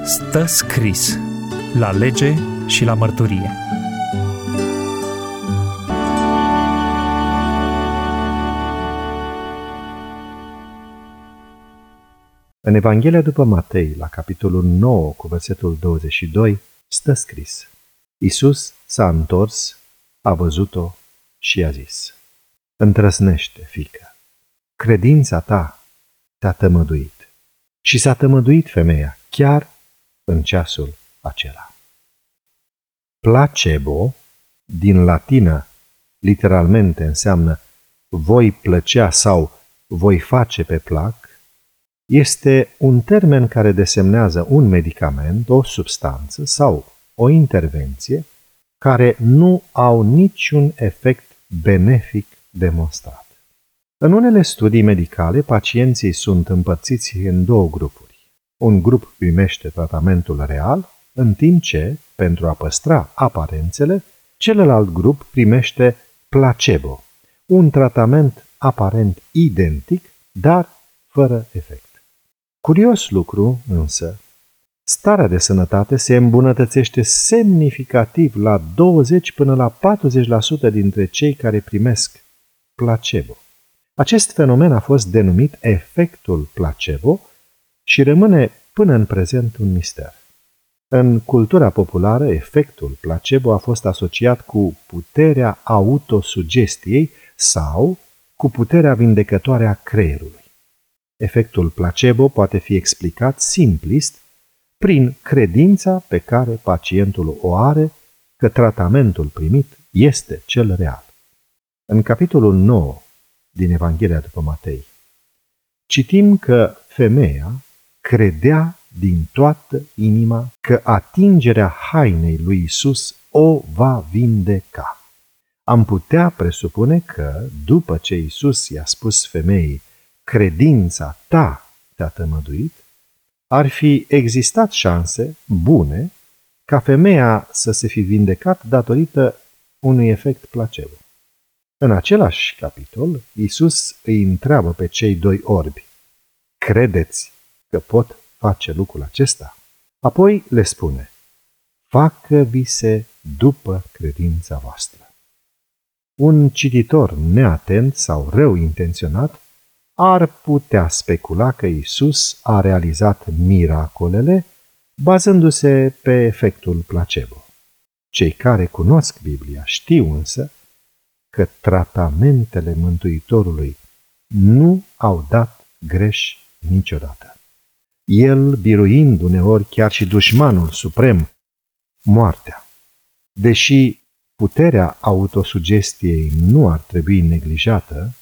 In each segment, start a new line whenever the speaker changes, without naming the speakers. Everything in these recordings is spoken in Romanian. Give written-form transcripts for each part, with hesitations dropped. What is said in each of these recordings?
Stă scris la lege și la mărturie.
În Evanghelia după Matei, la capitolul 9, cu versetul 22, stă scris: Iisus s-a întors, a văzut-o și i-a zis: Întrăsnește, fiică, credința ta te-a tămăduit. Și s-a tămăduit femeia chiar în ceasul acela. Placebo, din latină, literalmente înseamnă voi plăcea sau voi face pe plac, este un termen care desemnează un medicament, o substanță sau o intervenție care nu au niciun efect benefic demonstrat. În unele studii medicale, pacienții sunt împărțiți în două grupuri. Un grup primește tratamentul real, în timp ce, pentru a păstra aparențele, celălalt grup primește placebo, un tratament aparent identic, dar fără efect. Curios lucru, însă, starea de sănătate se îmbunătățește semnificativ la 20 până la 40% dintre cei care primesc placebo. Acest fenomen a fost denumit efectul placebo și rămâne până în prezent un mister. În cultura populară, efectul placebo a fost asociat cu puterea autosugestiei sau cu puterea vindecătoare a creierului. Efectul placebo poate fi explicat simplist prin credința pe care pacientul o are că tratamentul primit este cel real. În capitolul 9 din Evanghelia după Matei, citim că femeia credea din toată inima că atingerea hainei lui Iisus o va vindeca. Am putea presupune că, după ce Iisus i-a spus femeii, credința ta te-a tămăduit, ar fi existat șanse bune ca femeia să se fi vindecat datorită unui efect placebo. În același capitol, Iisus îi întreabă pe cei doi orbi: credeți că pot face lucrul acesta? Apoi le spune: facă-vi se după credința voastră. Un cititor neatent sau rău intenționat ar putea specula că Iisus a realizat miracolele bazându-se pe efectul placebo. Cei care cunosc Biblia știu însă că tratamentele Mântuitorului nu au dat greș niciodată. El biruind uneori chiar și dușmanul suprem, moartea. Deși puterea autosugestiei nu ar trebui neglijată,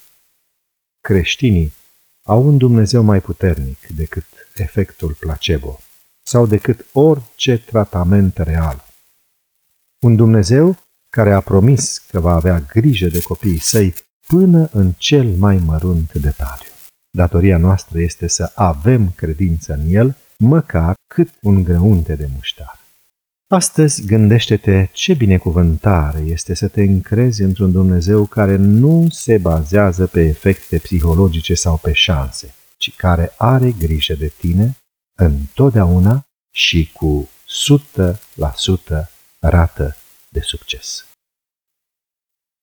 creștinii au un Dumnezeu mai puternic decât efectul placebo sau decât orice tratament real. Un Dumnezeu care a promis că va avea grijă de copiii săi până în cel mai mărunt detaliu. Datoria noastră este să avem credință în El, măcar cât un grăunte de muștar. Astăzi gândește-te ce binecuvântare este să te încrezi într-un Dumnezeu care nu se bazează pe efecte psihologice sau pe șanse, ci care are grijă de tine întotdeauna și cu 100% rată de succes.